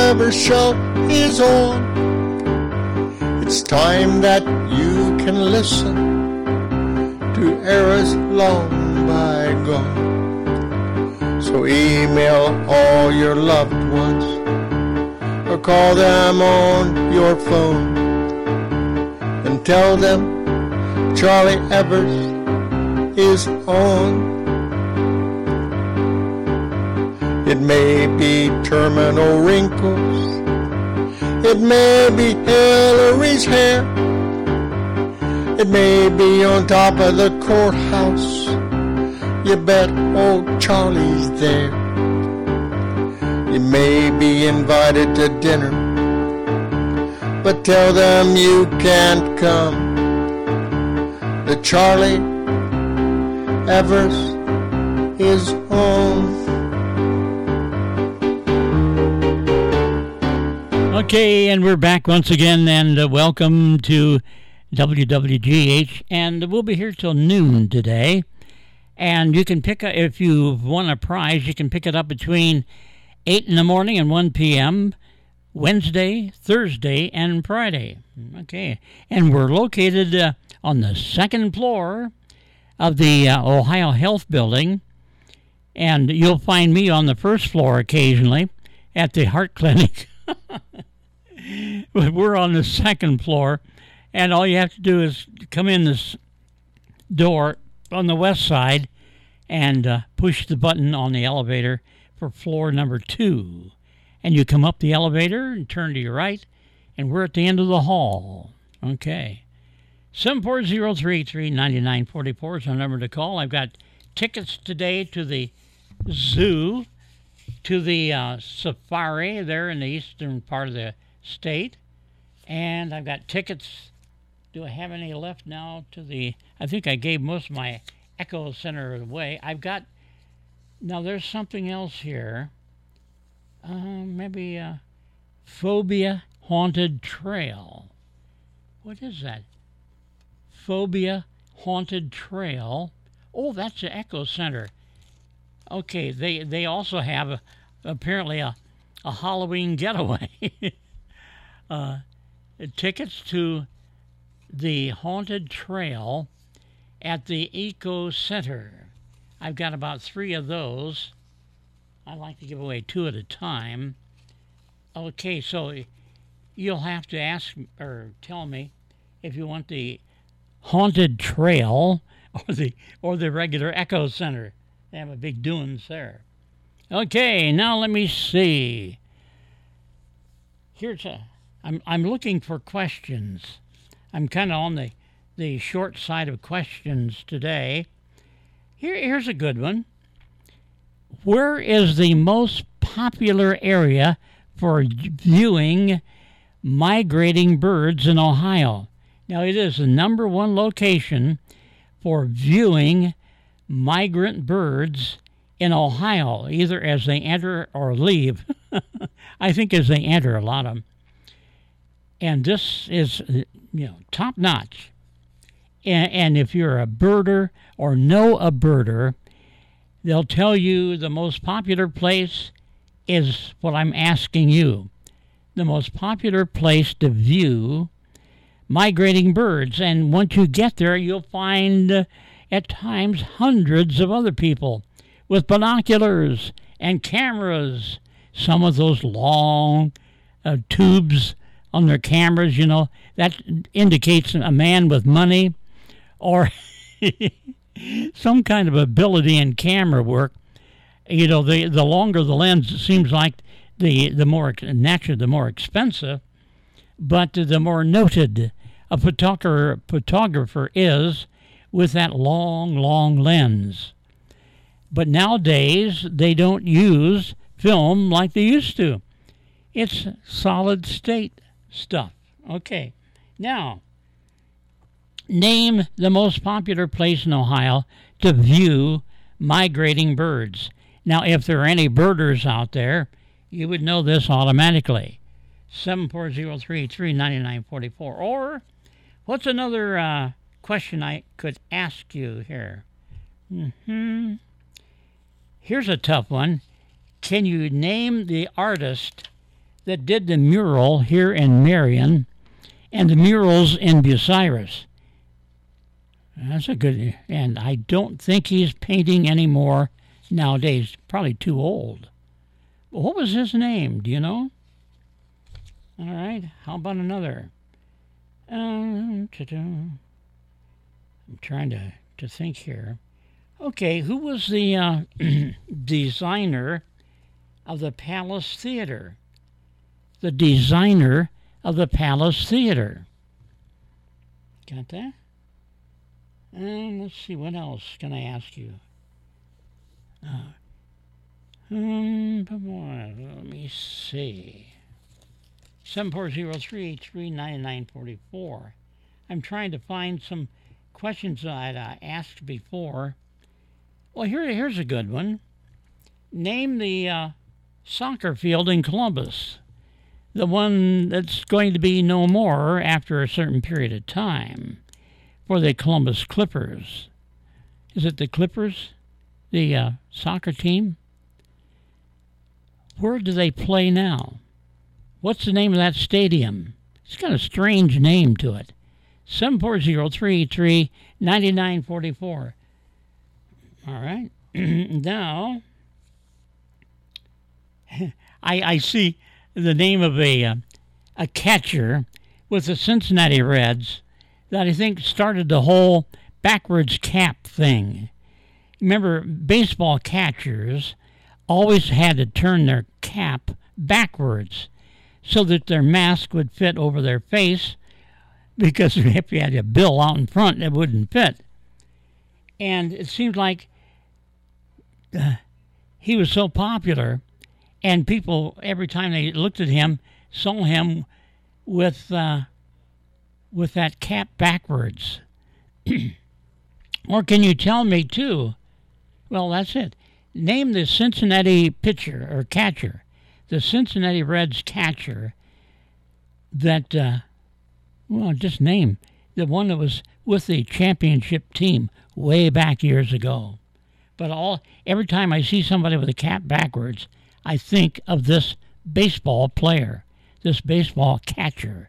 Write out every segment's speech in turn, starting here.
Evers Show is on. It's time that you can listen to eras long bygone. So email all your loved ones or call them on your phone and tell them Charlie Evers is on. It may be terminal wrinkles, it may be Hillary's hair, it may be on top of the courthouse. You bet old Charlie's there. You may be invited to dinner, but tell them you can't come. The Charlie Evers is on. Okay, and we're back once again, and welcome to WWGH, and we'll be here till noon today. And you can pick up, if you won a prize, you can pick it up between 8 in the morning and 1 p.m., Wednesday, Thursday, and Friday. Okay, and we're located on the second floor of the Ohio Health Building, and you'll find me on the first floor occasionally at the Heart Clinic. But we're on the second floor, and all you have to do is come in this door on the west side and push the button on the elevator for floor number 2. And you come up the elevator and turn to your right, and we're at the end of the hall. Okay. 740-333-9944 is our number to call. I've got tickets today to the zoo, to the safari there in the eastern part of the state. And I've got tickets. Do I have any left now to the... I think I gave most of my Echo Center away. I've got... Now, there's something else here. Maybe Phobia Haunted Trail. What is that? Phobia Haunted Trail. Oh, that's the Echo Center. Okay, they also have apparently a Halloween getaway. Tickets to the Haunted Trail at the Eco Center. I've got about 3 of those. I like to give away 2 at a time. Okay, so you'll have to ask or tell me if you want the Haunted Trail or the regular Echo Center. They have a big doings there. Okay, now let me see. I'm looking for questions. I'm kind of on the short side of questions today. Here's a good one. Where is the most popular area for viewing migrating birds in Ohio? Now, it is the number 1 location for viewing migrant birds in Ohio, either as they enter or leave. I think as they enter, a lot of them. And this is, top notch. And if you're a birder or know a birder, they'll tell you the most popular place is what I'm asking you. The most popular place to view migrating birds. And once you get there, you'll find at times hundreds of other people with binoculars and cameras. Some of those long tubes on their cameras, that indicates a man with money or some kind of ability in camera work. The longer the lens, it seems like the more naturally the more expensive, but the more noted a photographer is with that long lens. But nowadays they don't use film like they used to. It's solid state stuff. Okay, now name the most popular place in Ohio to view migrating birds. Now, if there are any birders out there, you would know this automatically. 740-333-9944. Or, what's another question I could ask you here? Here's a tough one. Can you name the artist that did the mural here in Marion and the murals in Bucyrus. That's a good, and I don't think he's painting anymore nowadays. Probably too old. But what was his name? Do you know? All right. How about another? I'm trying to think here. Okay, who was the designer of the Palace Theater? The designer of the Palace Theater. Got that? And let's see, what else can I ask you? Let me see. 740-383-9944. I'm trying to find some questions that I asked before. Well, here's a good one. Name the soccer field in Columbus. The one that's going to be no more after a certain period of time for the Columbus Clippers. Is it the Clippers? The soccer team? Where do they play now? What's the name of that stadium? It's got a strange name to it. 740-383-9944. All right. Now, I see the name of a catcher with the Cincinnati Reds that I think started the whole backwards cap thing. Remember, baseball catchers always had to turn their cap backwards so that their mask would fit over their face, because if you had a bill out in front, it wouldn't fit. And it seemed like he was so popular, and people, every time they looked at him, saw him with that cap backwards. Or can you tell me, too? Well, that's it. Name the Cincinnati pitcher or catcher, the Cincinnati Reds catcher that, just name the one that was with the championship team way back years ago. But every time I see somebody with a cap backwards, I think of this baseball player, this baseball catcher.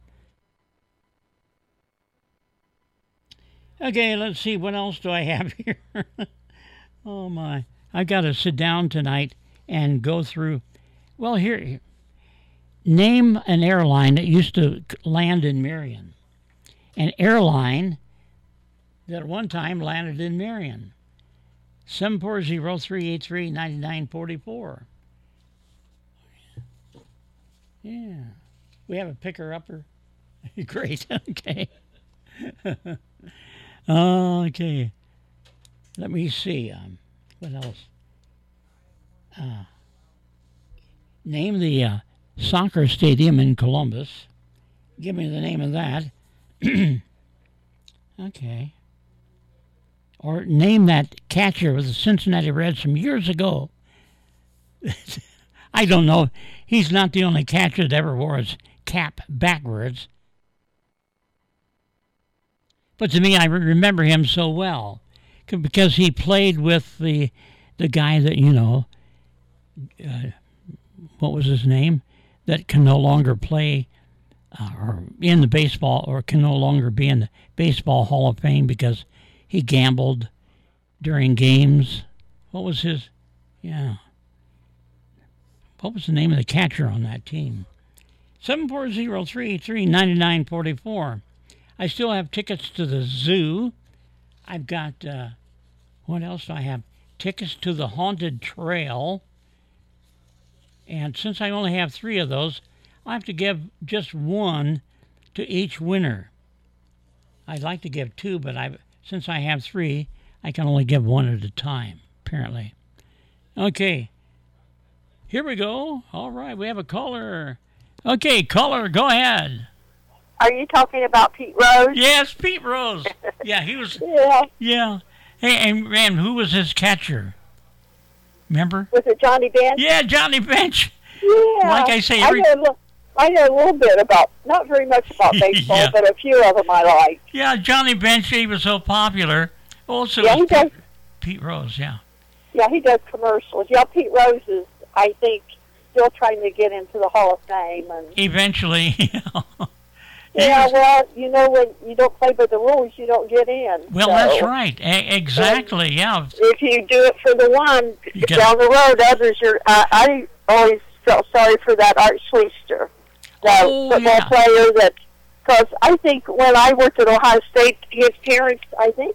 Okay, let's see, what else do I have here? Oh, my. I got to sit down tonight and go through. Well, here, name an airline that used to land in Marion. An airline that at one time landed in Marion. 740-383-9944. Yeah. We have a picker-upper. Great. Okay. Okay. Let me see. What else? Name the soccer stadium in Columbus. Give me the name of that. Okay. Or name that catcher with the Cincinnati Reds from years ago. I don't know. He's not the only catcher that ever wore his cap backwards. But to me, I remember him so well because he played with the guy that, what was his name, that can no longer play or in the baseball, or can no longer be in the Baseball Hall of Fame because he gambled during games. What was his? Yeah. What was the name of the catcher on that team? 740-383-9944. I still have tickets to the zoo. I've got, what else do I have? Tickets to the Haunted Trail. And since I only have 3 of those, I have to give just 1 to each winner. I'd like to give 2, but since I have 3, I can only give 1 at a time, apparently. Okay. Here we go. All right, we have a caller. Okay, caller, go ahead. Are you talking about Pete Rose? Yes, Pete Rose. Yeah, he was. Yeah. Yeah. Hey, and who was his catcher? Remember? Was it Johnny Bench? Yeah, Johnny Bench. Yeah. Like I say, I know a little bit about, not very much about baseball, Yeah. but a few of them I like. Yeah, Johnny Bench, he was so popular. Also, Yeah, he does. Pete Rose, yeah. Yeah, he does commercials. Yeah, Pete Rose is, I think, still trying to get into the Hall of Fame. And Eventually. yeah, well, when you don't play by the rules, you don't get in. Well, so, that's right. Exactly, yeah. If you do it for the one, down the road, others are... I always felt sorry for that Art Schleister, the football player that... Because I think when I worked at Ohio State, his parents, I think,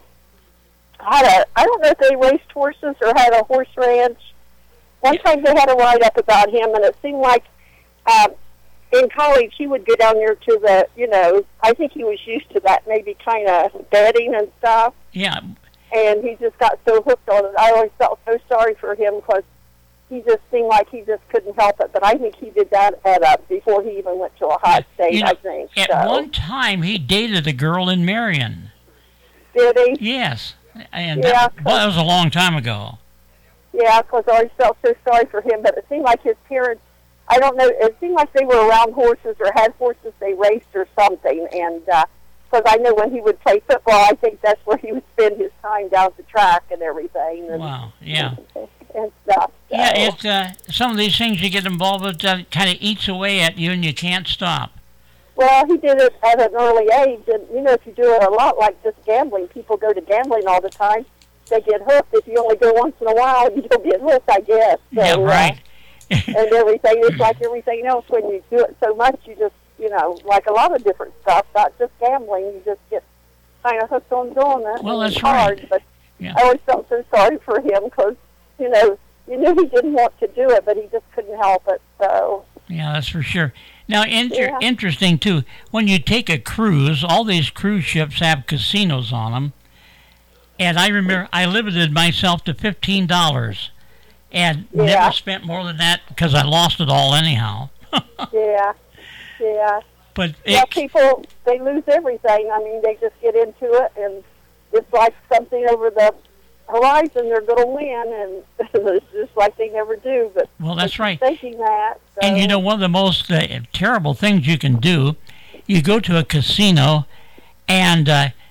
I don't know if they raced horses or had a horse ranch. One time they had a write-up about him, and it seemed like in college he would go down there to the, I think he was used to that, maybe kind of betting and stuff. Yeah. And he just got so hooked on it. I always felt so sorry for him because he just seemed like he just couldn't help it. But I think he did that before he even went to Ohio State, I think. At one time, he dated a girl in Marion. Did he? Yes. And that was a long time ago. Yeah, because I always felt so sorry for him. But it seemed like his parents, I don't know, it seemed like they were around horses or had horses they raced or something. And because I know when he would play football, I think that's where he would spend his time down at the track and everything. And, wow, yeah. And stuff. So. Yeah, it's some of these things you get involved with kind of eats away at you and you can't stop. Well, he did it at an early age. And, if you do it a lot like just gambling, people go to gambling all the time. They get hooked. If you only go once in a while, you don't get hooked, I guess. So, yeah, right. And everything, it's like everything else. When you do it so much, you just, like a lot of different stuff, not just gambling, you just get kind of hooked on doing it. Well, that's hard, right. But yeah. I always felt so sorry for him because, you knew he didn't want to do it, but he just couldn't help it. So. Yeah, that's for sure. Now, interesting, too, when you take a cruise, all these cruise ships have casinos on them. And I remember I limited myself to $15 and never spent more than that because I lost it all anyhow. Yeah. But people, they lose everything. I mean, they just get into it, and it's like something over the horizon they're going to win, and it's just like they never do. But well, that's right. Thinking that. So. And one of the most terrible things you can do, you go to a casino, and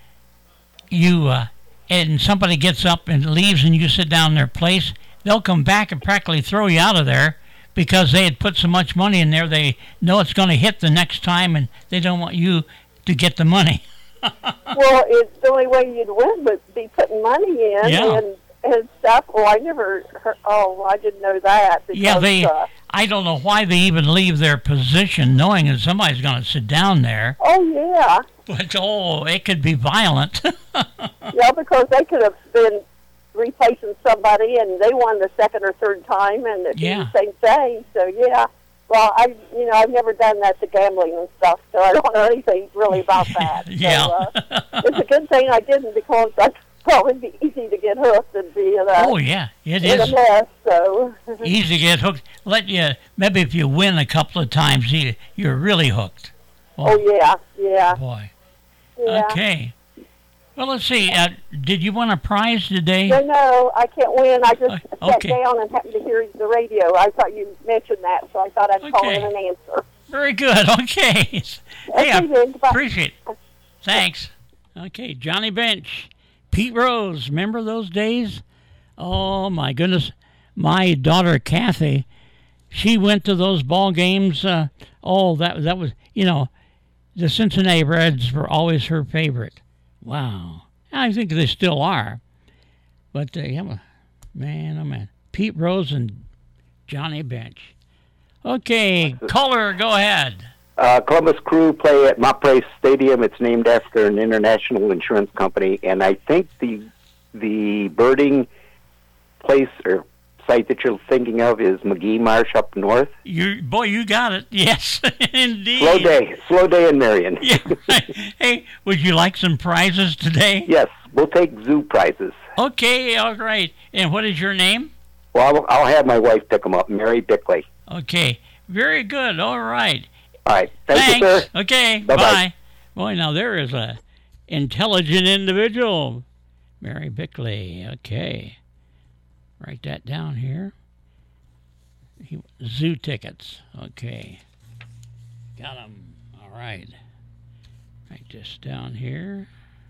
and somebody gets up and leaves, and you sit down in their place. They'll come back and practically throw you out of there because they had put so much money in there. They know it's going to hit the next time, and they don't want you to get the money. Well, it's the only way you'd win would be putting money in and stuff. Well, I never heard, I didn't know that. Because, I don't know why they even leave their position knowing that somebody's going to sit down there. Oh, yeah. But, it could be violent. Yeah, because they could have been replacing somebody and they won the second or third time and it's the same thing. So, yeah. Well, I've never done that to gambling and stuff, so I don't know anything really about that. Yeah. So, it's a good thing I didn't because I'd probably be easy to get hooked and be in a mess. So. Easy to get hooked. Maybe if you win a couple of times, you're really hooked. Oh, yeah. Boy. Yeah. Okay. Well, let's see. Did you win a prize today? No, I can't win. I just sat down and happened to hear the radio. I thought you mentioned that, so I thought I'd call in an answer. Very good. Okay. Hey, I appreciate it. Thanks. Okay, Johnny Bench. Pete Rose. Remember those days? Oh, my goodness. My daughter, Kathy, she went to those ball games. That was, the Cincinnati Reds were always her favorite. Wow. I think they still are. But, man, oh, man. Pete Rose and Johnny Bench. Okay, caller, go ahead. Columbus Crew play at Montpraise Stadium. It's named after an international insurance company. And I think the birding place or site that you're thinking of is McGee Marsh up north. You got it. Yes, indeed. Slow day in Marion. Yeah. Hey, would you like some prizes today? Yes, we'll take zoo prizes. Okay, all right. And what is your name? Well, I'll have my wife pick them up, Mary Bickley. Okay, very good. All right. All right. Thanks. You, sir. Okay, bye-bye. Bye. Boy, now there is a intelligent individual. Mary Bickley. Okay. Write that down here. Zoo tickets. Okay. Got them. All right. Write this down here.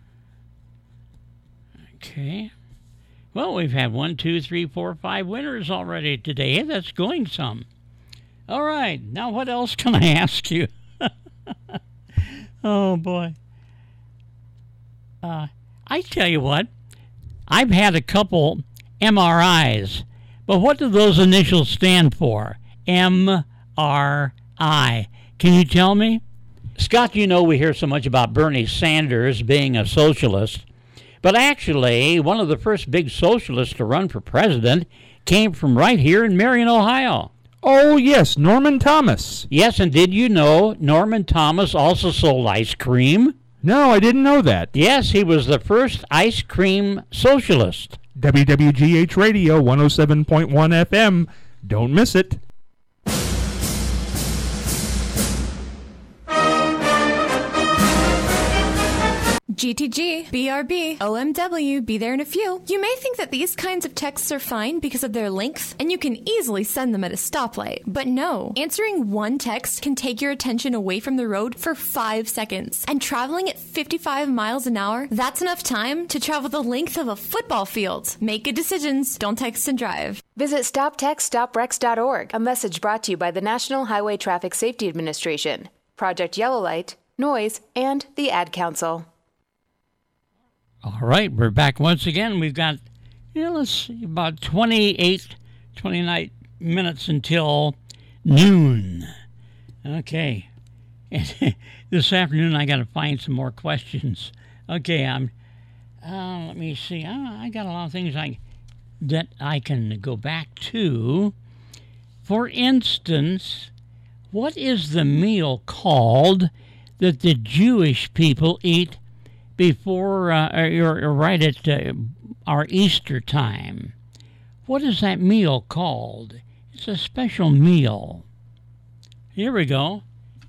Okay. Well, we've had 1, 2, 3, 4, 5 winners already today. That's going some. All right. Now, what else can I ask you? Oh, boy. I tell you what, I've had a couple MRIs, but what do those initials stand for? MRI. Can you tell me? Scott, you know we hear so much about Bernie Sanders being a socialist, but actually one of the first big socialists to run for president came from right here in Marion, Ohio. Oh, yes, Norman Thomas. Yes, and did you know Norman Thomas also sold ice cream? No, I didn't know that. Yes, he was the first ice cream socialist. WWGH Radio 107.1 FM. Don't miss it. GTG, BRB, OMW, be there in a few. You may think that these kinds of texts are fine because of their length, and you can easily send them at a stoplight. But no, answering one text can take your attention away from the road for 5 seconds. And traveling at 55 miles an hour, that's enough time to travel the length of a football field. Make good decisions. Don't text and drive. Visit StopTextStopWrecks.org, a message brought to you by the National Highway Traffic Safety Administration, Project Yellow Light, Noise, and the Ad Council. All right, we're back once again. We've got, let's see, about 29 minutes until noon. Okay. And this afternoon I got to find some more questions. Okay, let me see. I got a lot of things that I can go back to. For instance, what is the meal called that the Jewish people eat before or right at our Easter time? What is that meal called? It's a special meal. Here we go.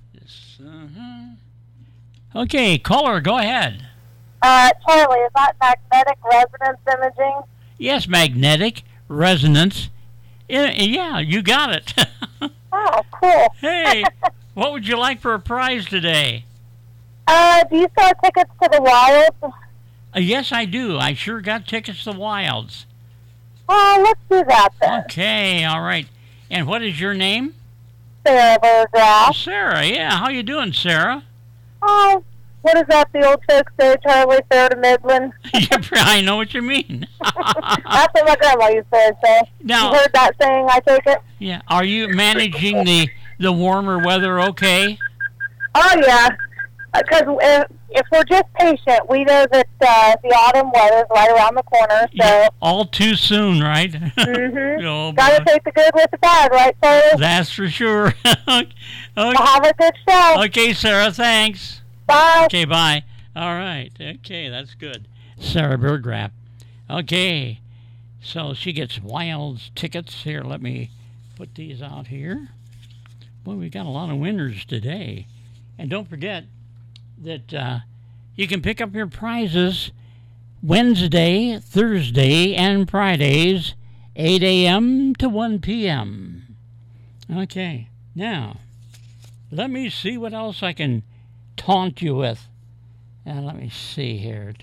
Okay, caller, go ahead. Charlie, is that magnetic resonance imaging? Yes, magnetic resonance. Yeah, you got it. Oh, cool. Hey, what would you like for a prize today? Do you sell tickets to the Wilds? Yes, I do. I sure got tickets to Wilds. Oh, let's do that then. Okay, all right. And what is your name? Sarah Burgraff. Sarah, yeah. How you doing, Sarah? Oh, what is that the old folks say, Charlie? Fair to Midland? I know what you mean. That's what my grandma used to say. Now, you heard that saying, I take it? Yeah. Are you managing the warmer weather okay? Oh, yeah. Because if we're just patient, we know that the autumn weather is right around the corner. So yeah, all too soon, right? Mm-hmm. Oh, got to take the good with the bad, right, Sarah? That's for sure. Okay. Well, have a good show. Okay, Sarah, thanks. Bye. Okay, bye. All right. Okay, that's good. Sarah Burgraff. Okay, so she gets Wilds tickets. Here, let me put these out here. Boy, we got a lot of winners today. And don't forget that you can pick up your prizes Wednesday, Thursday, and Fridays, 8 a.m. to 1 p.m. Okay, now, let me see what else I can taunt you with. Let me see here.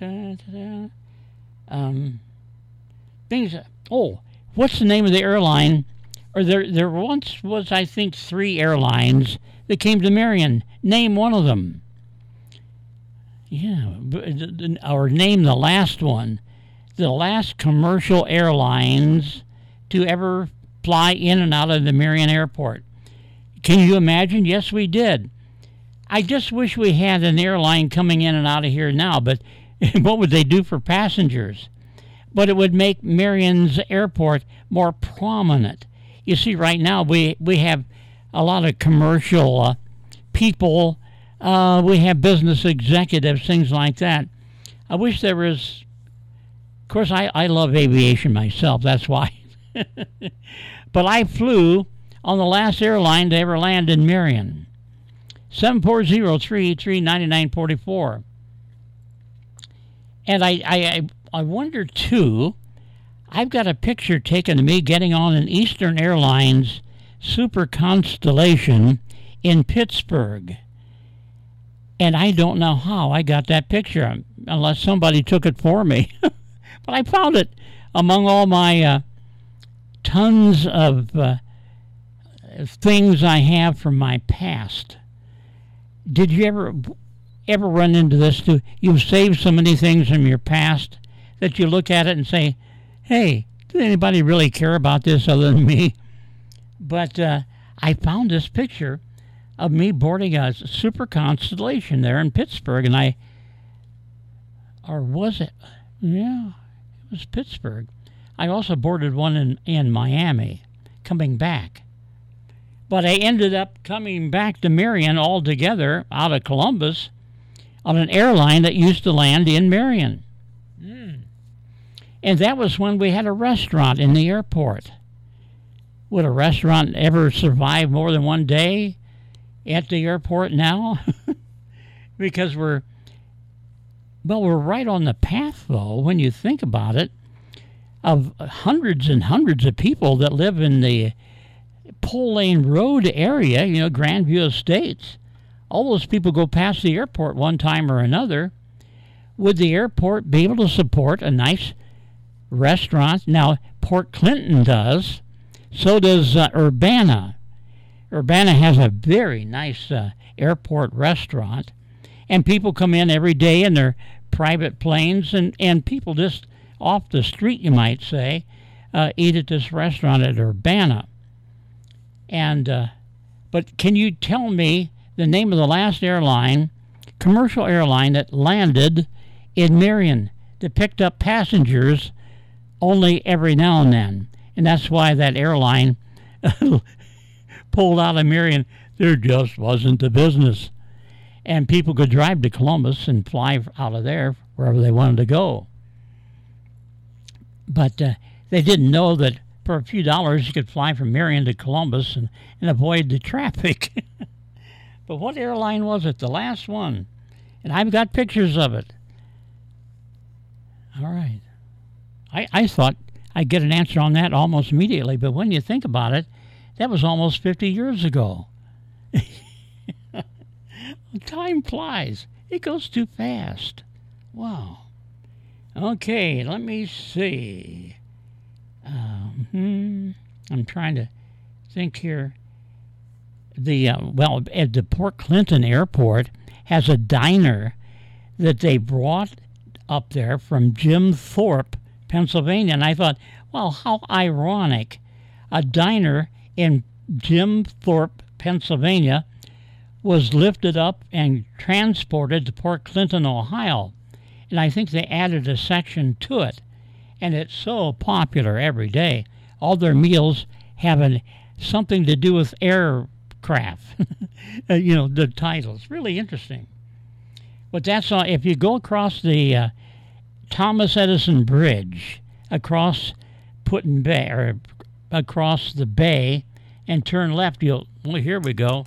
Things. Oh, what's the name of the airline? Or there once was, I think, 3 airlines that came to Marion. Name one of them. Yeah, or name the last one. The last commercial airlines to ever fly in and out of the Marion Airport. Can you imagine? Yes, we did. I just wish we had an airline coming in and out of here now, but what would they do for passengers? But it would make Marion's airport more prominent. You see, right now we have a lot of commercial people. We have business executives, things like that. I wish there was... Of course, I love aviation myself, that's why. But I flew on the last airline to ever land in Marion. 740-383-9944. And I wonder, too, I've got a picture taken of me getting on an Eastern Airlines Super Constellation in Pittsburgh. And I don't know how I got that picture, unless somebody took it for me. But I found it among all my tons of things I have from my past. Did you ever run into this too? You've saved so many things from your past that you look at it and say, hey, did anybody really care about this other than me? But I found this picture of me boarding a Super Constellation there in Pittsburgh, and or was it? Yeah, it was Pittsburgh. I also boarded one in Miami, coming back. But I ended up coming back to Marion altogether out of Columbus on an airline that used to land in Marion. And that was when we had a restaurant in the airport. Would a restaurant ever survive more than one day at the airport now? Because we're right on the path, though, when you think about it, of hundreds and hundreds of people that live in the Pole Lane Road area, Grandview Estates. All those people go past the airport one time or another. Would the airport be able to support a nice restaurant? Now, Port Clinton does. So does Urbana. Urbana has a very nice airport restaurant. And people come in every day in their private planes, and people just off the street, you might say, eat at this restaurant at Urbana. And but can you tell me the name of the last commercial airline that landed in Marion, that picked up passengers only every now and then? And that's why that airline pulled out of Marion. There just wasn't the business. And people could drive to Columbus and fly out of there wherever they wanted to go. But they didn't know that for a few dollars you could fly from Marion to Columbus and avoid the traffic. But what airline was it? The last one. And I've got pictures of it. All right. I thought I'd get an answer on that almost immediately, but when you think about it, that was almost 50 years ago. Time flies. It goes too fast. Wow. Okay, let me see. I'm trying to think here. At the Port Clinton Airport has a diner that they brought up there from Jim Thorpe, Pennsylvania. And I thought, well, how ironic. A diner in Jim Thorpe, Pennsylvania, was lifted up and transported to Port Clinton, Ohio. And I think they added a section to it. And it's so popular every day. All their meals have something to do with aircraft. The titles. Really interesting. But that's all. If you go across the Thomas Edison Bridge, across Put-in Bay, or across the bay, and turn left, here we go.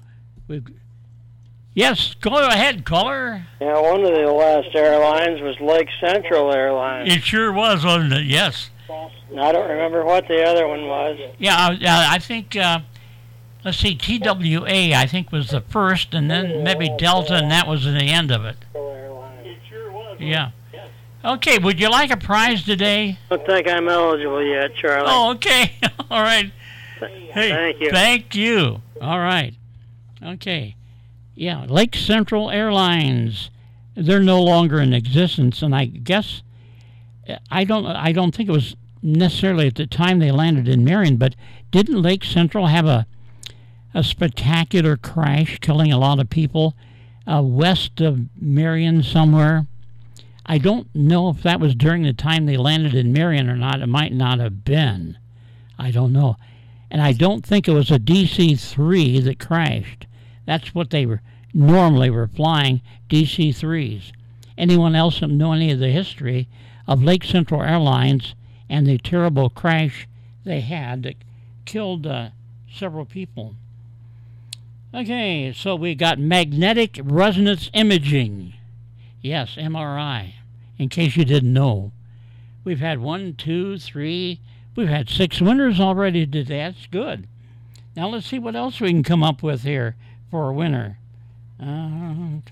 Yes, go ahead, caller. Yeah, one of the last airlines was Lake Central Airlines. It sure was, wasn't it? Yes. I don't remember what the other one was. Yeah, I think, let's see, TWA, I think, was the first, and then maybe Delta, and that was the end of it. It sure was. Yeah. Okay, would you like a prize today? I don't think I'm eligible yet, Charlie. Oh, okay. All right. Hey, thank you. Thank you. All right. Okay. Yeah, Lake Central Airlines. They're no longer in existence, and I guess I don't think it was necessarily at the time they landed in Marion, but didn't Lake Central have a spectacular crash, killing a lot of people west of Marion somewhere? I don't know if that was during the time they landed in Marion or not. It might not have been. I don't know. And I don't think it was a DC-3 that crashed. That's what they normally were flying, DC-3s. Anyone else know any of the history of Lake Central Airlines and the terrible crash they had that killed several people? Okay, so we got magnetic resonance imaging. Yes, MRI, in case you didn't know. We've had 1, 2, 3, we've had 6 winners already today. That's good. Now let's see what else we can come up with here for a winner. I'm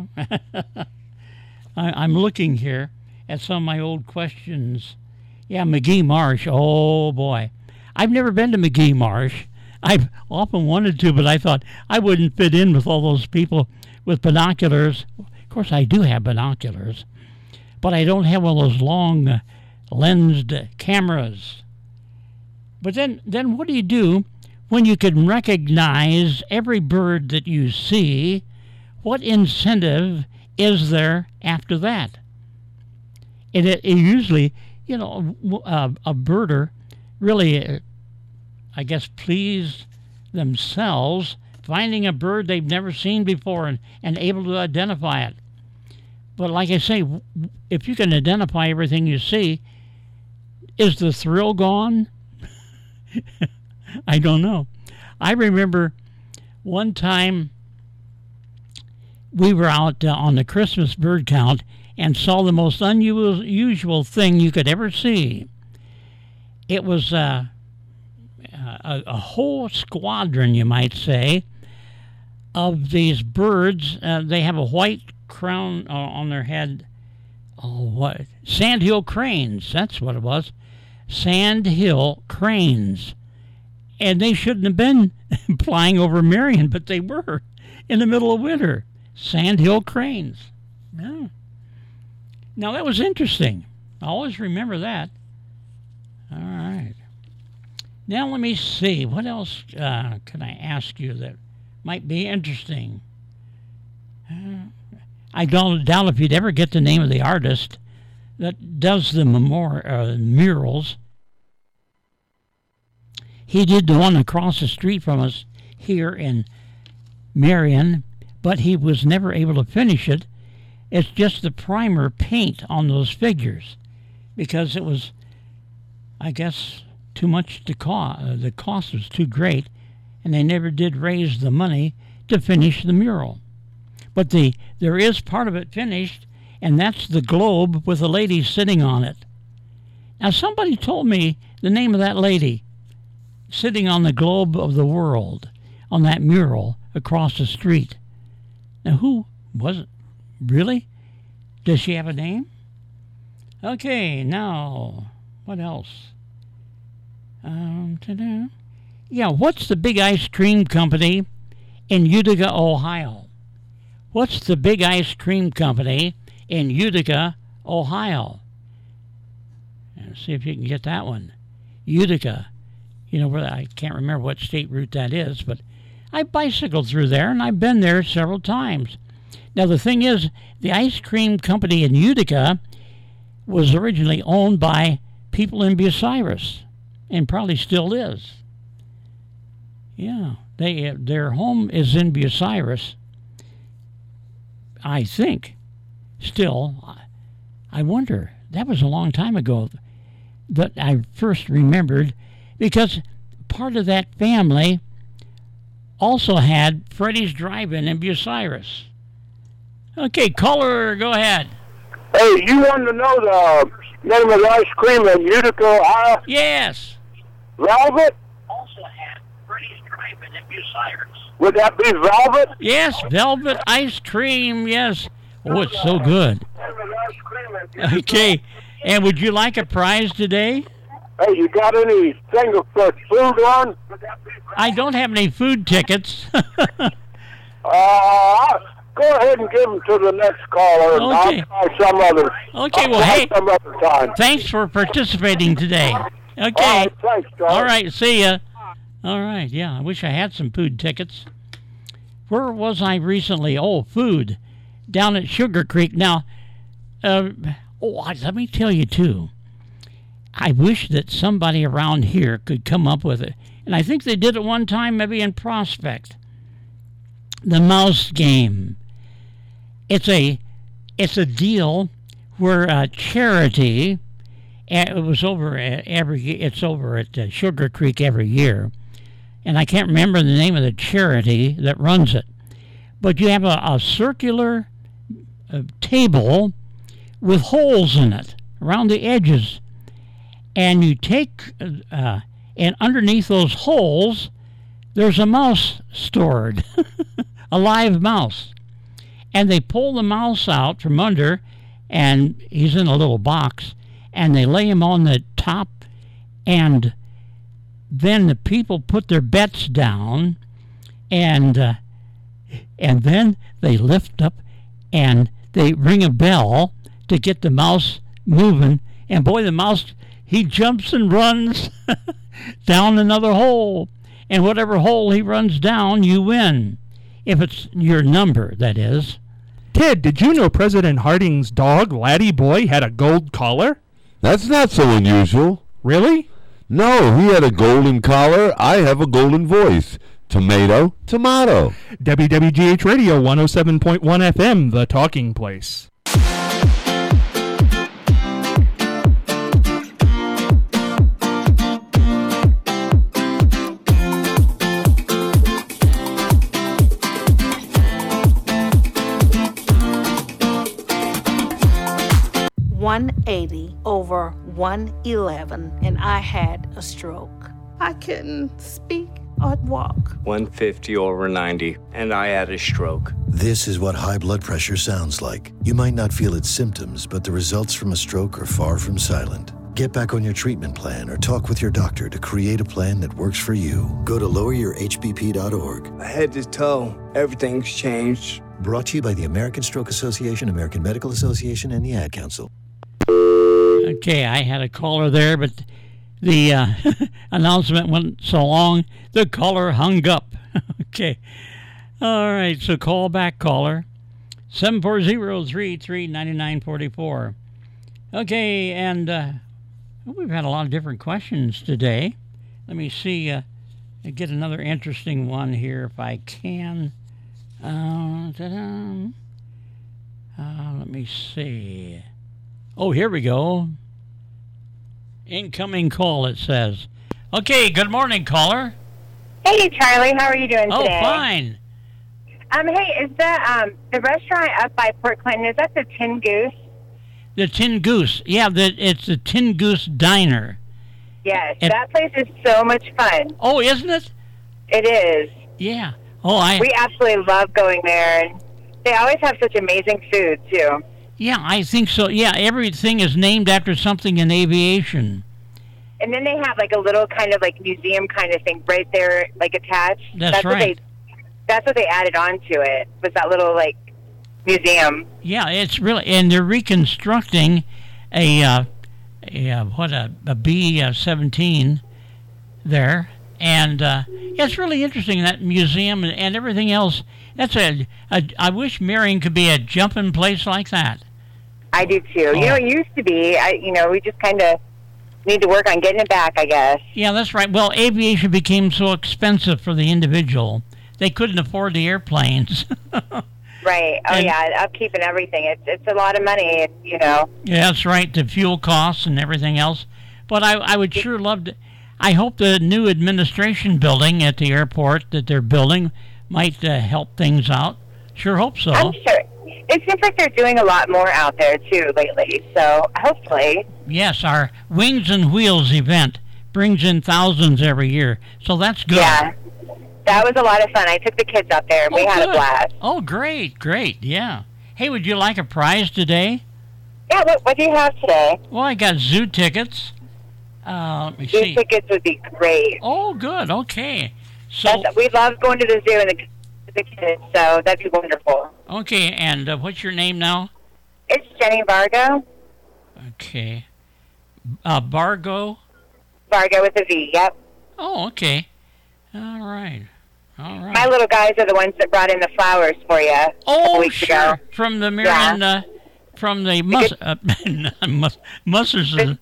looking here at some of my old questions. Yeah, McGee Marsh. Oh, boy. I've never been to McGee Marsh. I've often wanted to, but I thought I wouldn't fit in with all those people with binoculars. Of course, I do have binoculars, but I don't have one of those long lensed cameras. But then what do you do when you can recognize every bird that you see? What incentive is there after that? It usually, a birder really, I guess, please themselves finding a bird they've never seen before and able to identify it. But like I say, if you can identify everything you see, is the thrill gone? I don't know. I remember one time we were out on the Christmas bird count and saw the most unusual thing you could ever see. It was a whole squadron, you might say, of these birds. They have a white crown on their head. Oh, what? Sandhill cranes, that's what it was. Sandhill cranes. And they shouldn't have been flying over Marion, but they were in the middle of winter. Sandhill cranes. Yeah. Now, that was interesting. I always remember that. All right. Now, let me see. What else can I ask you that might be interesting? I don't doubt if you'd ever get the name of the artist that does the murals. He did the one across the street from us here in Marion, but he was never able to finish it. It's just the primer paint on those figures because it was, I guess, too much to cost. The cost was too great, and they never did raise the money to finish the mural. But there is part of it finished, and that's the globe with a lady sitting on it. Now, somebody told me the name of that lady sitting on the globe of the world on that mural across the street. Now, who was it? Really? Does she have a name? Okay, now, what else? Yeah, what's the big ice cream company in Utica, Ohio? What's the big ice cream company in Utica, Ohio? Let's see if you can get that one. Utica. Where I can't remember what state route that is, but I bicycled through there, and I've been there several times. Now, the thing is, the ice cream company in Utica was originally owned by people in Bucyrus, and probably still is. Yeah, their home is in Bucyrus, I think. Still, I wonder, that was a long time ago that I first remembered, because part of that family also had Freddy's Drive-In in Bucyrus. Okay, caller, go ahead. Hey, you wanted to know the name of the ice cream in Utica, Ohio? Yes. Velvet? Also had Freddy's Drive-In in Bucyrus. Would that be Velvet? Yes, Velvet ice cream, yes. Oh, it's so good. Okay, and would you like a prize today? Hey, you got anything for food on? I don't have any food tickets. Go ahead and give them to the next caller. Okay. I'll try some other. Okay, well, hey, some other time. Thanks for participating today. Okay. All right, thanks, Charlie. All right, see ya. All right, yeah, I wish I had some food tickets. Where was I recently? Oh, food. Down at Sugar Creek. Now, let me tell you, too. I wish that somebody around here could come up with it. And I think they did it one time, maybe in Prospect. The mouse game. It's a deal where charity. It's over at Sugar Creek every year, and I can't remember the name of the charity that runs it. But you have a circular table with holes in it around the edges, and you take and underneath those holes, there's a mouse stored, a live mouse. And they pull the mouse out from under, and he's in a little box, and they lay him on the top, and then the people put their bets down, and then they lift up and they ring a bell to get the mouse moving. And boy, the mouse, he jumps and runs down another hole. And whatever hole he runs down, you win. If it's your number, that is. Ted, did you know President Harding's dog, Laddie Boy, had a gold collar? That's not so unusual. Really? No, he had a golden collar. I have a golden voice. Tomato, tomato. WWGH Radio 107.1 FM, the talking place. $180 over $111, and I had a stroke. I couldn't speak or walk. $150 over $90, and I had a stroke. This is what high blood pressure sounds like. You might not feel its symptoms, but the results from a stroke are far from silent. Get back on your treatment plan or talk with your doctor to create a plan that works for you. Go to loweryourhbp.org. Head to toe, everything's changed. Brought to you by the American Stroke Association, American Medical Association, and the Ad Council. Okay, I had a caller there, but the announcement went so long, the caller hung up. Okay. All right, so call back, caller. 740-333-9944. Okay, and we've had a lot of different questions today. Let me see, get another interesting one here if I can. Let me see. Oh, here we go. Incoming call, it says. Okay, good morning, caller. Hey, Charlie. How are you doing today? Oh, fine. Hey, is the restaurant up by Port Clinton, is that the Tin Goose? The Tin Goose. Yeah, it's the Tin Goose Diner. Yes, that place is so much fun. Oh, isn't it? It is. Yeah. We absolutely love going there, and they always have such amazing food, too. Yeah, I think so. Yeah, everything is named after something in aviation. And then they have like a little kind of like museum kind of thing right there, like attached. That's right. That's what they added on to it, was that little like museum. Yeah, it's really, and they're reconstructing a B-17 there, and it's really interesting, that museum and everything else. I wish Marion could be a jumping place like that. I do too. Oh. It used to be. We just kind of need to work on getting it back, I guess. Yeah, that's right. Well, aviation became so expensive for the individual. They couldn't afford the airplanes. Right. Oh, yeah, upkeep and everything. It's a lot of money, Yeah, that's right, the fuel costs and everything else. But I would sure love to. I hope the new administration building at the airport that they're building might help things out. Sure hope so. I'm sure. It seems like they're doing a lot more out there, too, lately. So, hopefully. Yes, our Wings and Wheels event brings in thousands every year. So that's good. Yeah. That was a lot of fun. I took the kids up there, and we had a blast. Oh, great, yeah. Hey, would you like a prize today? Yeah, what do you have today? Well, I got zoo tickets. Let me see. Zoo tickets would be great. Oh, good, okay. So we love going to the zoo and the kids, so that'd be wonderful. Okay, and what's your name now? It's Jenny Vargo. Okay. Vargo? Vargo with a V, yep. Oh, okay. All right. My little guys are the ones that brought in the flowers for you a couple weeks ago. From the Marion, from the Mussers. Good.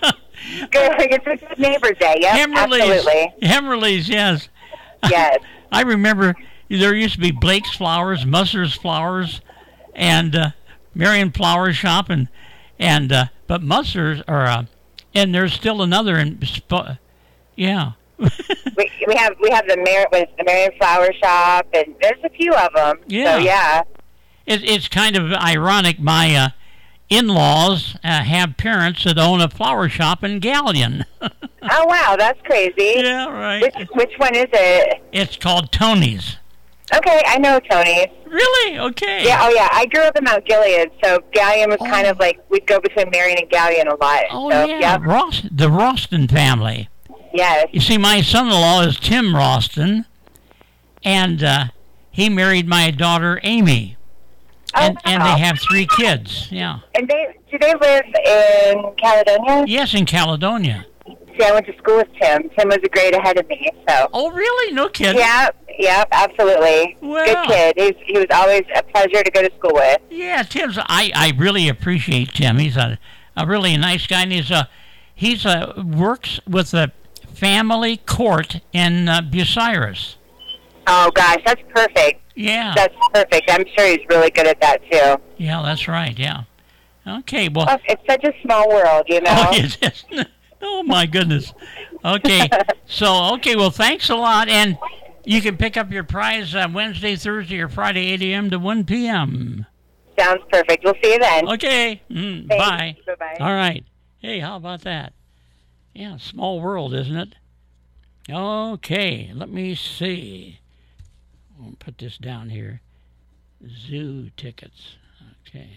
It's Neighbor's Day, yep, absolutely. Hemmerly's, yes. Yes. I remember there used to be Blake's Flowers, Musser's Flowers, and Marion Flower Shop, but Musser's and there's still another yeah. we have the Marion Flower Shop, and there's a few of them. Yeah. So yeah. It's kind of ironic. My in-laws have parents that own a flower shop in Galion. Oh wow, that's crazy. Yeah, right. Which one is it? It's called Tony's. Okay, I know Tony's. Really? Okay. Yeah, oh yeah. I grew up in Mount Gilead, so Galion was kind of like, we'd go between Marion and Galion a lot. Oh, so, yeah. The Ralston family. Yes. You see, my son-in-law is Tim Roston, and he married my daughter Amy, and they have 3 kids. Yeah. And do they live in Caledonia? Yes, in Caledonia. See, I went to school with Tim. Tim was a grade ahead of me. So. Oh, really? No kidding. Yep, absolutely. Well, good kid. He was always a pleasure to go to school with. Yeah, Tim's. I really appreciate Tim. He's a really nice guy, and he's works with the family court in Bucyrus. Oh gosh, that's perfect. Yeah, that's perfect. I'm sure he's really good at that too. Yeah, that's right. Yeah. Okay. Well, it's such a small world, you know. Oh, it is. Oh my goodness. Okay. Well, thanks a lot, and you can pick up your prize Wednesday, Thursday, or Friday, 8 a.m. to 1 p.m. Sounds perfect. We'll see you then. Okay. Bye. Bye-bye. All right. Hey, how about that? Yeah, small world, isn't it? Okay, let me see. I'll put this down here. Zoo tickets. Okay.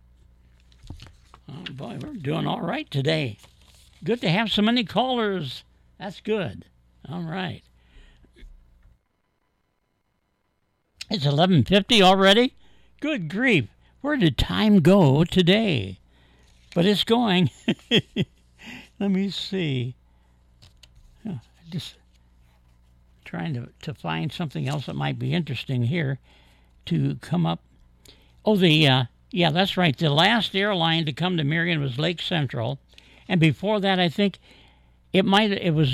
Oh, boy, we're doing all right today. Good to have so many callers. That's good. All right. It's 11:50 already? Good grief. Where did time go today? But it's going. Let me see. Just trying to find something else that might be interesting here to come up. Oh, yeah, that's right. The last airline to come to Marion was Lake Central. And before that, I think it was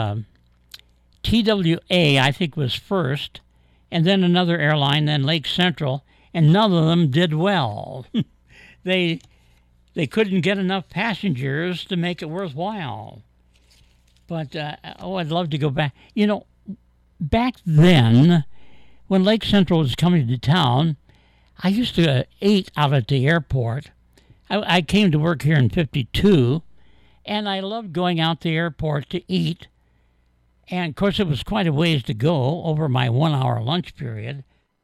TWA, I think, was first. And then another airline, then Lake Central. And none of them did well. They couldn't get enough passengers to make it worthwhile. But, I'd love to go back. You know, back then, when Lake Central was coming to town, I used to eat out at the airport. I came to work here in 52, and I loved going out to the airport to eat. And, of course, it was quite a ways to go over my 1-hour lunch period.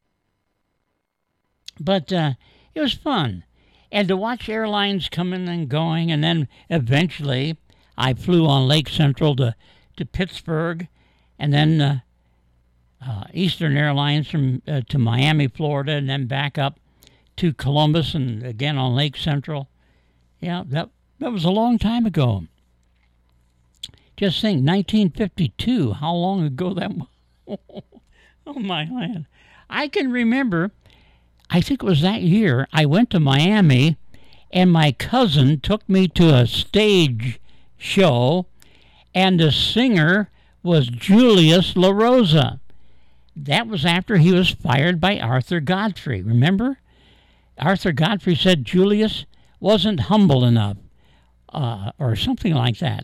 But it was fun. And to watch airlines coming and going, and then eventually I flew on Lake Central to Pittsburgh, and then Eastern Airlines to Miami, Florida, and then back up to Columbus, and again on Lake Central. Yeah, that was a long time ago. Just think, 1952, how long ago that was. Oh, my land. I can remember, I think it was that year, I went to Miami, and my cousin took me to a stage show, and the singer was Julius LaRosa. That was after he was fired by Arthur Godfrey. Remember? Arthur Godfrey said Julius wasn't humble enough, or something like that.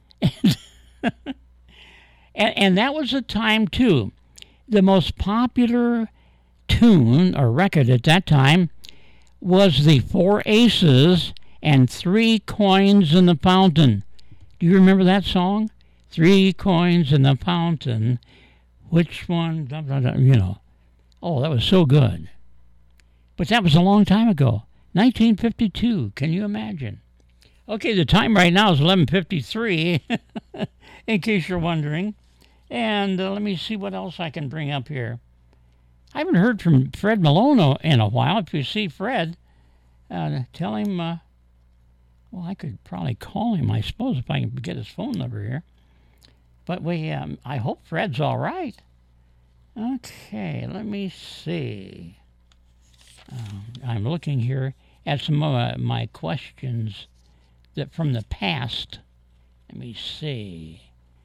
And that was a time, too. The most popular tune or record at that time was the Four Aces and 3 Coins in the Fountain. Do you remember that song? 3 coins in the fountain. Which one? You know. Oh, that was so good. But that was a long time ago. 1952. Can you imagine? Okay, the time right now is 11:53, in case you're wondering. And let me see what else I can bring up here. I haven't heard from Fred Malone in a while. If you see Fred, tell him, well, I could probably call him, I suppose, if I can get his phone number here. But I hope Fred's all right. Okay, let me see. I'm looking here at some of my questions that from the past. Let me see.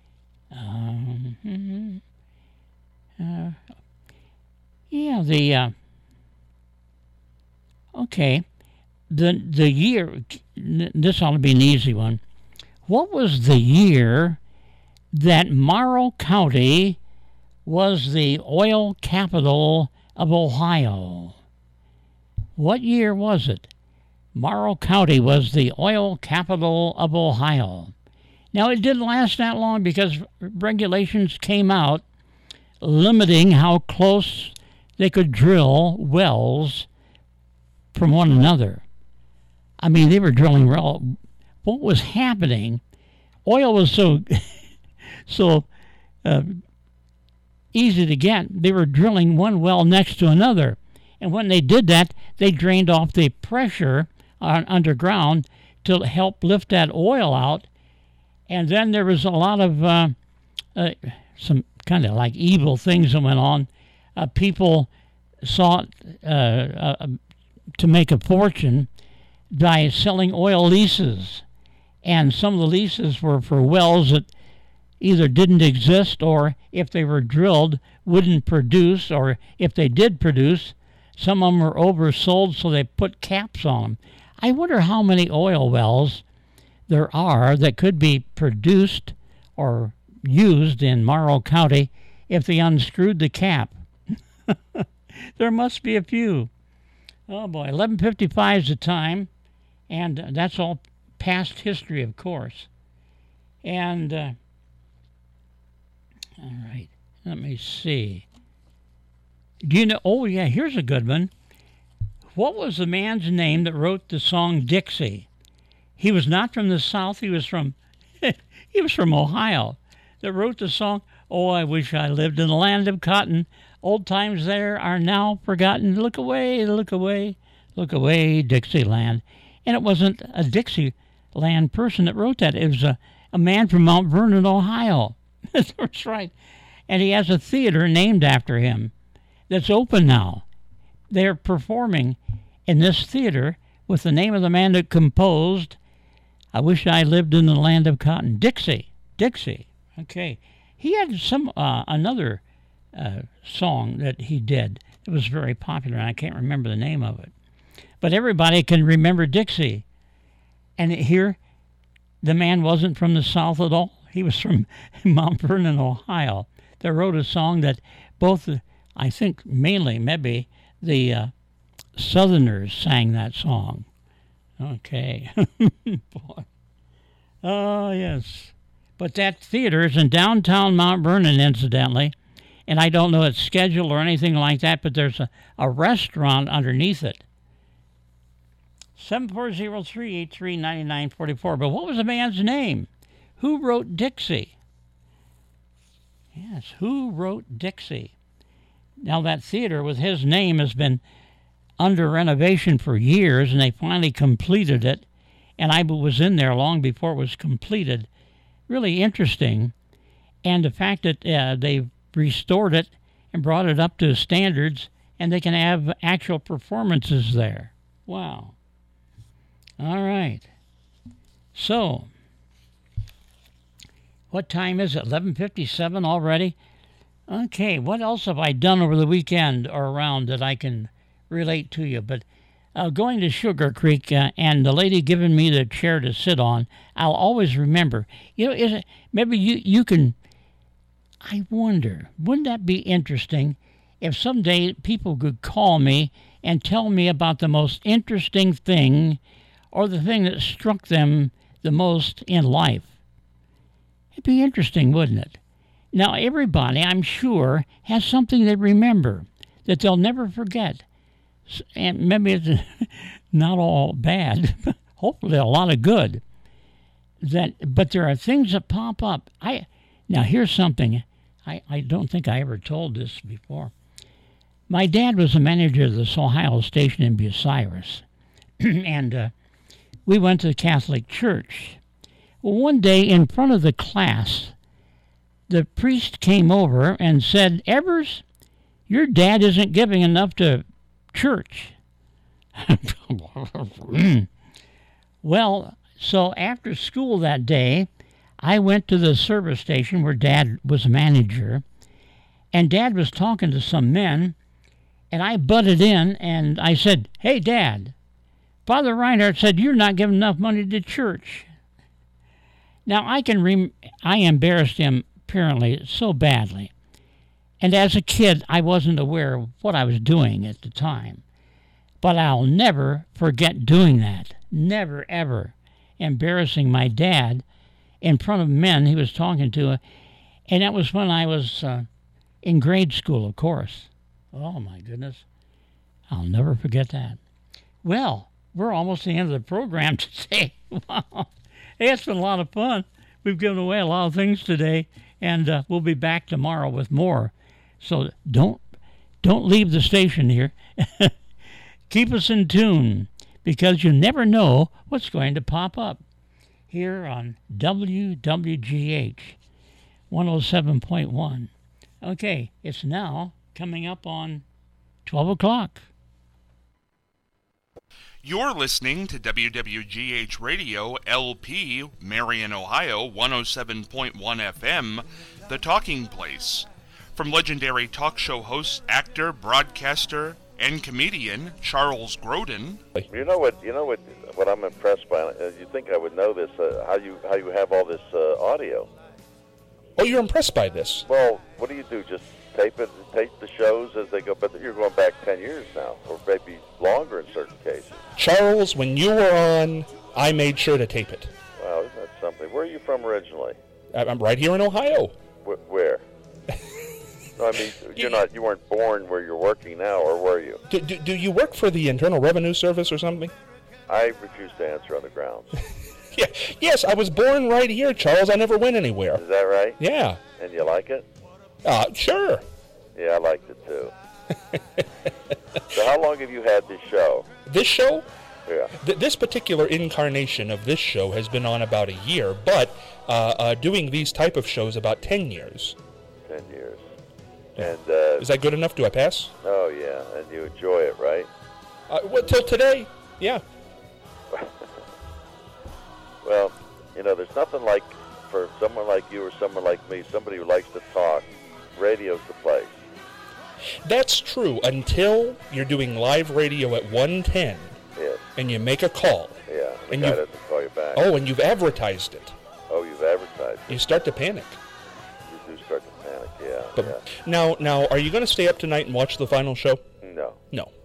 Okay. The year, this ought to be an easy one. What was the year that Morrow County was the oil capital of Ohio? What year was it? Morrow County was the oil capital of Ohio. Now, it didn't last that long because regulations came out limiting how close they could drill wells from one another. I mean, they were drilling what was happening? Oil was so easy to get. They were drilling one well next to another. And when they did that, they drained off the pressure underground to help lift that oil out. And then there was a lot of some kind of like evil things that went on. People sought to make a fortune by selling oil leases. And some of the leases were for wells that either didn't exist, or if they were drilled, wouldn't produce, or if they did produce, some of them were oversold, so they put caps on them. I wonder how many oil wells there are that could be produced or used in Morrow County if they unscrewed the cap. There must be a few. Oh boy, 11:55 is the time, and that's all past history, of course. And all right, let me see. Do you know? Oh yeah, here's a good one. What was the man's name that wrote the song Dixie? He was not from the South. He was from Ohio. That wrote the song. Oh, I wish I lived in the land of cotton. Old times there are now forgotten. Look away, look away, look away, Dixieland. And it wasn't a Dixieland person that wrote that. It was a man from Mount Vernon, Ohio. That's right. And he has a theater named after him that's open now. They're performing in this theater with the name of the man that composed I Wish I Lived in the Land of Cotton. Dixie. Okay. He had some another song that he did. It was very popular, and I can't remember the name of it. But everybody can remember Dixie. And here, the man wasn't from the South at all. He was from Mount Vernon, Ohio. They wrote a song that both, I think mainly maybe, the Southerners sang that song. Okay. Boy. Oh, yes. But that theater is in downtown Mount Vernon, incidentally. And I don't know its schedule or anything like that, but there's a restaurant underneath it. 740-383-9944. But what was the man's name? Who wrote Dixie? Yes, who wrote Dixie? Now, that theater with his name has been under renovation for years, and they finally completed it. And I was in there long before it was completed. Really interesting. And the fact that they restored it and brought it up to standards, and they can have actual performances there. Wow. All right. So, what time is it? 11:57 already? Okay, what else have I done over the weekend or around that I can relate to you? But going to Sugar Creek and the lady giving me the chair to sit on, I'll always remember. You know, maybe you can, I wonder, wouldn't that be interesting if someday people could call me and tell me about the most interesting thing or the thing that struck them the most in life? It'd be interesting, wouldn't it? Now, everybody, I'm sure, has something they remember that they'll never forget. And maybe it's not all bad, but hopefully a lot of good. But there are things that pop up. Now, here's something. I don't think I ever told this before. My dad was the manager of this Ohio station in Bucyrus. And we went to the Catholic Church. Well, one day in front of the class, the priest came over and said, "Evers, your dad isn't giving enough to church." Well, so after school that day, I went to the service station where Dad was a manager, and Dad was talking to some men, and I butted in and I said, "Hey, Dad, Father Reinhardt said you're not giving enough money to church." Now, I embarrassed him apparently so badly. And as a kid, I wasn't aware of what I was doing at the time. But I'll never forget doing that. Never, ever embarrassing my dad in front of men he was talking to. And that was when I was in grade school, of course. Oh, my goodness. I'll never forget that. Well, we're almost at the end of the program today. Wow. Hey, it's been a lot of fun. We've given away a lot of things today. And we'll be back tomorrow with more. So don't leave the station here. Keep us in tune, because you never know what's going to pop up here on WWGH 107.1. Okay, it's now coming up on 12 o'clock. You're listening to WWGH Radio LP, Marion, Ohio, 107.1 FM, The Talking Place. From legendary talk show host, actor, broadcaster, and comedian Charles Grodin. You know what I'm impressed by. You think I would know this? How you have all this audio? Oh, you're impressed by this? Well, what do you do? Just tape the shows as they go. But you're going back 10 years now, or maybe longer in certain cases. Charles, when you were on, I made sure to tape it. Wow, isn't that something? Where are you from originally? I'm right here in Ohio. Where? No, I mean, you weren't born where you're working now, or were you? Do you work for the Internal Revenue Service or something? I refuse to answer on the grounds. Yeah, yes, I was born right here, Charles. I never went anywhere. Is that right? Yeah. And you like it? Sure. Yeah, I liked it too. So how long have you had this show? This show? Yeah. This particular incarnation of this show has been on about a year, but doing these type of shows about 10 years. 10 years. Yeah. And is that good enough? Do I pass? Oh, yeah. And you enjoy it, right? Well, till today, yeah. Well, there's nothing like, for someone like you or someone like me, somebody who likes to talk, radio's the place. That's true, until you're doing live radio at 110, yes. And you make a call. Yeah, the guy doesn't call you back. Oh, and you've advertised it. Oh, you've advertised it. You start to panic. You do start to panic, yeah. But Now, are you going to stay up tonight and watch the final show? No. No.